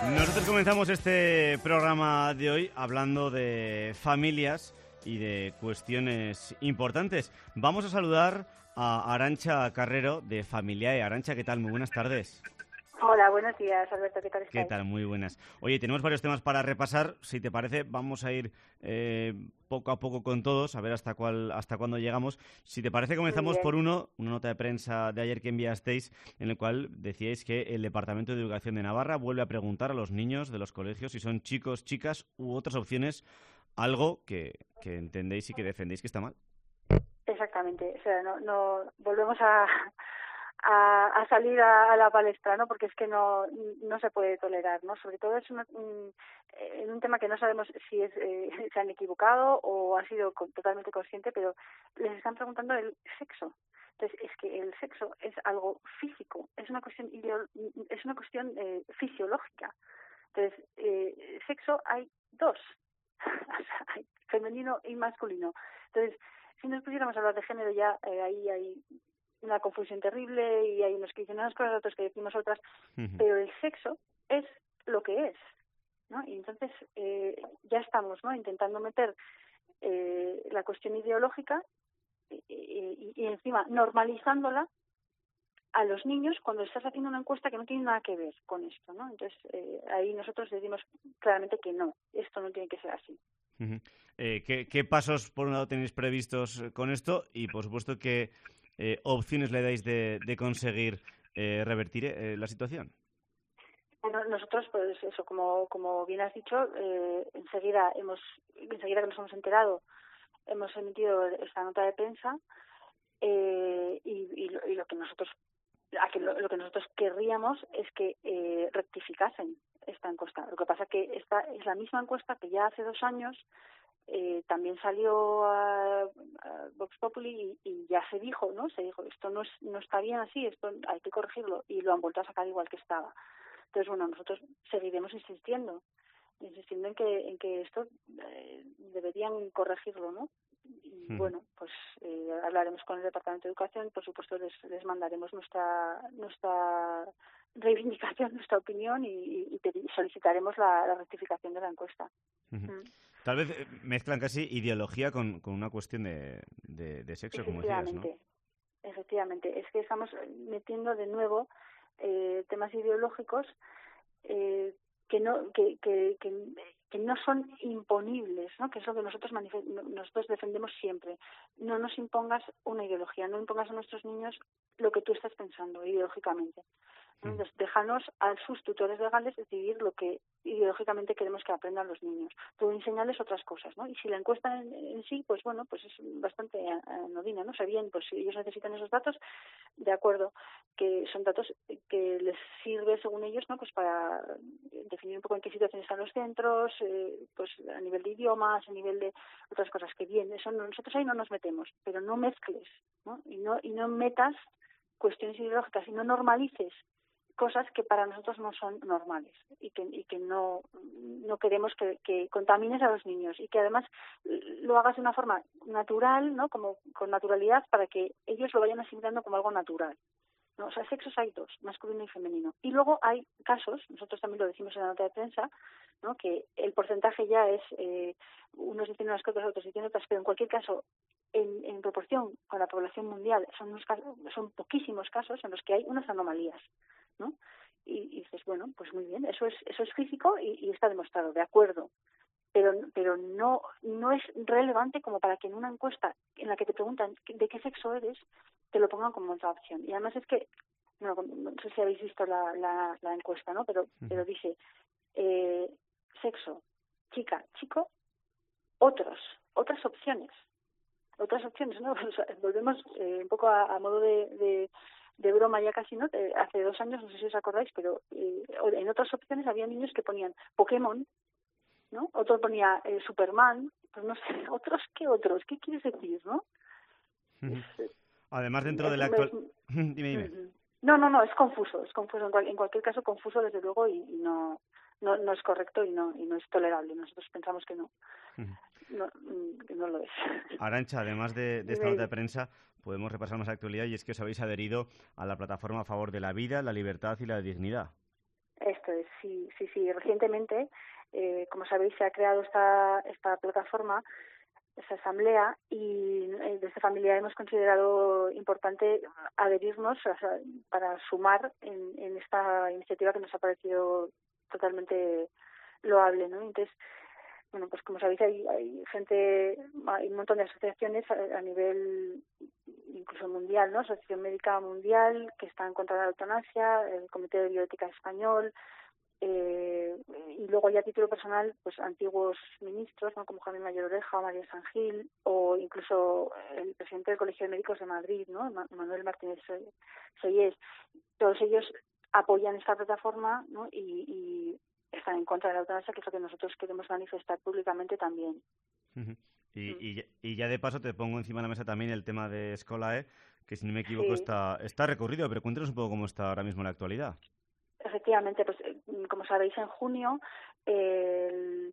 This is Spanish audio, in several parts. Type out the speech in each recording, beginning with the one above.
Nosotros comenzamos este programa de hoy hablando de familias y de cuestiones importantes. Vamos a saludar a Arantxa Carrero de Familiae. Arantxa, ¿qué tal? Muy buenas tardes. Hola, buenos días, Alberto, ¿qué tal estáis? ¿Qué tal? Muy buenas. Oye, tenemos varios temas para repasar. Si te parece, vamos a ir poco a poco con todos, a ver hasta cuándo llegamos. Si te parece, comenzamos por una nota de prensa de ayer que enviasteis, en el cual decíais que el Departamento de Educación de Navarra vuelve a preguntar a los niños de los colegios si son chicos, chicas u otras opciones, algo que entendéis y que defendéis que está mal. Exactamente, o sea, no volvemos a salir a la palestra, ¿no? Porque es que no se puede tolerar, ¿no? Sobre todo es en un tema que no sabemos si se han equivocado o han sido totalmente conscientes, pero les están preguntando el sexo. Entonces, es que el sexo es algo físico, es una cuestión fisiológica. Entonces, sexo hay dos, hay femenino y masculino. Entonces, si nos pusiéramos a hablar de género ya ahí hay una confusión terrible y hay unos que dicen unas cosas, otros que decimos otras, pero el sexo es lo que es, ¿no? Y entonces ya estamos, ¿no?, intentando meter la cuestión ideológica y encima normalizándola a los niños cuando estás haciendo una encuesta que no tiene nada que ver con esto, ¿no? Entonces ahí nosotros decimos claramente que no, esto no tiene que ser así. ¿Qué pasos, por un lado, tenéis previstos con esto? Y, por supuesto, ¿qué opciones le dais de conseguir revertir la situación? Bueno, nosotros, pues eso, como bien has dicho, enseguida que nos hemos enterado, hemos emitido esta nota de prensa y lo que nosotros querríamos es que rectificasen esta encuesta. Lo que pasa es que esta es la misma encuesta que ya hace 2 años también salió a Vox Populi y ya se dijo, ¿no? Se dijo, esto no está bien así, esto hay que corregirlo, y lo han vuelto a sacar igual que estaba. Entonces, bueno, nosotros seguiremos insistiendo en que esto deberían corregirlo, ¿no? Y bueno, pues hablaremos con el Departamento de Educación, por supuesto les mandaremos nuestra reivindicación, nuestra opinión y solicitaremos la rectificación de la encuesta. Tal vez mezclan casi ideología con una cuestión de sexo, como decías, ¿no? Efectivamente, es que estamos metiendo de nuevo temas ideológicos que no son imponibles, ¿no? Que es lo que nosotros defendemos siempre. No nos impongas una ideología, no impongas a nuestros niños lo que tú estás pensando ideológicamente. Entonces, déjanos a sus tutores legales decidir lo que ideológicamente queremos que aprendan los niños. Tú enseñarles otras cosas, ¿no? Y si la encuesta en sí, pues bueno, pues es bastante anodina, ¿no? O sea, bien, pues si ellos necesitan esos datos, de acuerdo, que son datos que les sirve, según ellos, ¿no? Pues para definir un poco en qué situación están los centros, pues a nivel de idiomas, a nivel de otras cosas, que bien, eso nosotros ahí no nos metemos, pero no mezcles, ¿no? Y no metas cuestiones ideológicas y no normalices cosas que para nosotros no son normales y que no queremos que contamines a los niños, y que además lo hagas de una forma natural, ¿no? Como con naturalidad, para que ellos lo vayan asimilando como algo natural, ¿no? O sea, sexos hay dos, masculino y femenino. Y luego hay casos, nosotros también lo decimos en la nota de prensa, ¿no? Que el porcentaje ya es, unos dicen unas cosas, otros dicen otras, pero en cualquier caso, en proporción con la población mundial, son poquísimos casos en los que hay unas anomalías, ¿no? Y dices, bueno, pues muy bien, eso es físico y está demostrado, de acuerdo, pero no es relevante como para que en una encuesta en la que te preguntan de qué sexo eres, te lo pongan como otra opción. Y además es que, no sé si habéis visto la encuesta, ¿no? Pero dice sexo, chica, chico, otras opciones, ¿no? O sea, volvemos un poco a modo de broma ya casi, ¿no? Hace 2 años, no sé si os acordáis, pero en otras opciones había niños que ponían Pokémon, ¿no? Otro ponía Superman, pues no sé, otros, ¿qué quieres decir, no? Además, dentro de la actual... Dime. No, es confuso, en cualquier caso confuso, desde luego, y no es correcto y no es tolerable. Nosotros pensamos que no. Que no lo es. Arantxa, además de esta nota de prensa, podemos repasar más actualidad, y es que os habéis adherido a la plataforma a favor de la vida, la libertad y la dignidad. esto es. Sí. Recientemente, como sabéis, se ha creado esta plataforma, esta asamblea, y desde Familia hemos considerado importante adherirnos, o sea, para sumar en esta iniciativa que nos ha parecido totalmente loable, ¿no? Entonces, bueno, pues como sabéis, hay gente, hay un montón de asociaciones a nivel incluso mundial, ¿no? Asociación Médica Mundial, que está en contra de la eutanasia, el Comité de Bioética Español, y luego ya a título personal, pues antiguos ministros, ¿no? Como Jaime Mayor Oreja o María San Gil, o incluso el presidente del Colegio de Médicos de Madrid, ¿no? Manuel Martínez Soyés. Todos ellos apoyan esta plataforma, ¿no? Y están en contra de la eutanasia, que es lo que nosotros queremos manifestar públicamente también. Uh-huh. Y ya de paso te pongo encima de la mesa también el tema de Escolae, que si no me equivoco está recorrido, pero cuéntanos un poco cómo está ahora mismo en la actualidad. Efectivamente, pues como sabéis, en junio el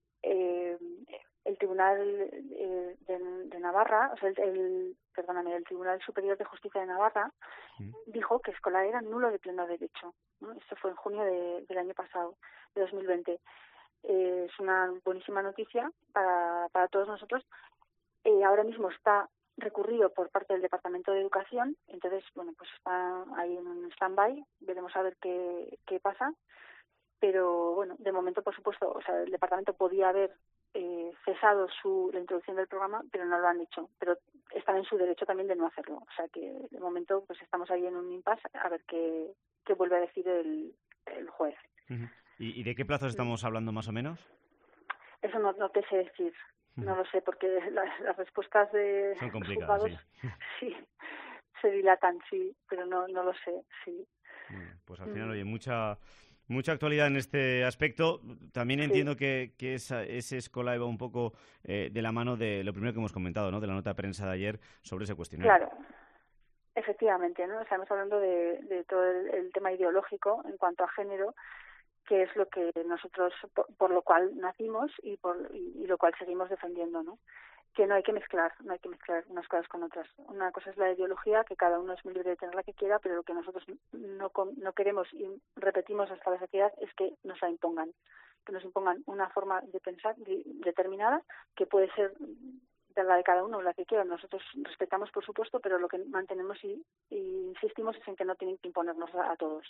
Tribunal de Navarra, o sea, el Tribunal Superior de Justicia de Navarra dijo que Escolae era nulo de pleno derecho, ¿no? Esto fue en junio del año pasado, de 2020. Es una buenísima noticia para todos nosotros. Ahora mismo está recurrido por parte del Departamento de Educación, entonces, bueno, pues está ahí en un stand-by, veremos a ver qué pasa, pero bueno, de momento, por supuesto, o sea, el departamento podía haber cesado la introducción del programa, pero no lo han hecho, pero están en su derecho también de no hacerlo, o sea que de momento pues estamos ahí en un impasse a ver qué vuelve a decir el juez. Uh-huh. ¿Y de qué plazos estamos hablando más o menos? Eso no te sé decir. No lo sé, porque las respuestas de son complicadas, los juzgados sí se dilatan, sí, pero no lo sé, sí. Pues al final, oye, mucha actualidad en este aspecto. También entiendo que ese Escolae va un poco de la mano de lo primero que hemos comentado, ¿no? De la nota de prensa de ayer sobre ese cuestionario. Claro, efectivamente, ¿no? Estamos hablando de todo el tema ideológico en cuanto a género, que es lo que nosotros, por lo cual nacimos y lo cual seguimos defendiendo, ¿no? Que no hay que mezclar unas cosas con otras. Una cosa es la ideología, que cada uno es muy libre de tener la que quiera, pero lo que nosotros no queremos y repetimos hasta la saciedad es que nos la impongan, que nos impongan una forma de pensar determinada, que puede ser de la de cada uno, la que quiera. Nosotros respetamos, por supuesto, pero lo que mantenemos y insistimos es en que no tienen que imponernos a todos.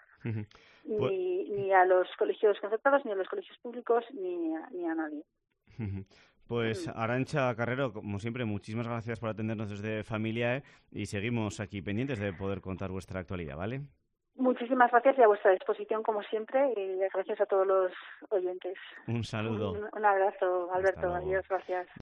Ni a los colegios concertados, ni a los colegios públicos, ni a nadie. Pues Arantxa Carrero, como siempre, muchísimas gracias por atendernos desde Familiae y seguimos aquí pendientes de poder contar vuestra actualidad, ¿vale? Muchísimas gracias y a vuestra disposición, como siempre, y gracias a todos los oyentes. Un saludo. Un abrazo, Alberto. Adiós, gracias.